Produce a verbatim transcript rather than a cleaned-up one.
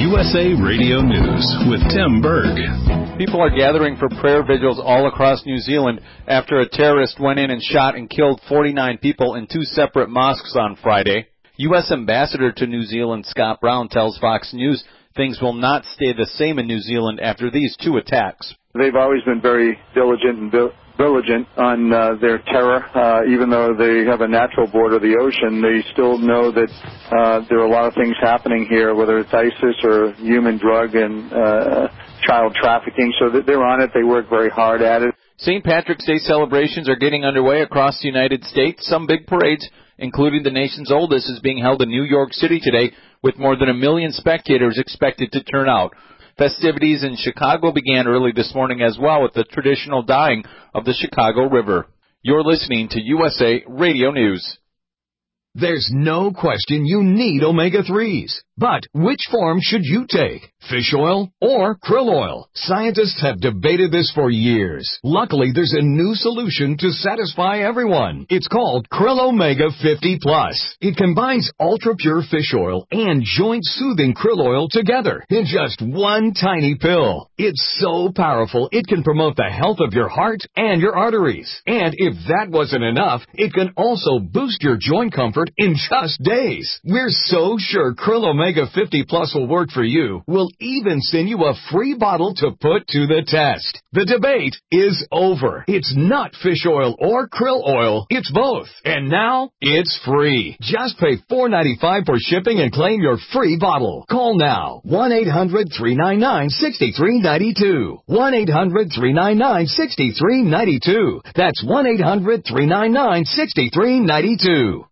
U S A Radio News with Tim Berg. People are gathering for prayer vigils all across New Zealand after a terrorist went in and shot and killed forty-nine people in two separate mosques on Friday. U S Ambassador to New Zealand Scott Brown tells Fox News things will not stay the same in New Zealand after these two attacks. They've always been very diligent and bil- diligent on uh, their terror. Uh, even though they have a natural border, the ocean, they still know that uh, there are a lot of things happening here, whether it's ISIS or human drug and uh, child trafficking. So that they're on it. They work very hard at it. Saint Patrick's Day celebrations are getting underway across the United States. Some big parades, including the nation's oldest, is being held in New York City today, with more than a million spectators expected to turn out. Festivities in Chicago began early this morning as well with the traditional dyeing of the Chicago River. You're listening to U S A Radio News. There's no question you need omega threes. But which form should you take? Fish oil or krill oil? Scientists have debated this for years. Luckily, there's a new solution to satisfy everyone. It's called Krill Omega fifty plus. It combines ultra-pure fish oil and joint-soothing krill oil together in just one tiny pill. It's so powerful, it can promote the health of your heart and your arteries. And if that wasn't enough, it can also boost your joint comfort in just days. We're so sure Krill Omega fifty plus will work for you. We'll even send you a free bottle to put to the test. The debate is over. It's not fish oil or krill oil. It's both. And now it's free. Just pay four dollars and ninety-five cents for shipping and claim your free bottle. Call now. one eight hundred three nine nine six three nine two. one eight hundred three nine nine six three nine two. That's one eight hundred three nine nine six three nine two.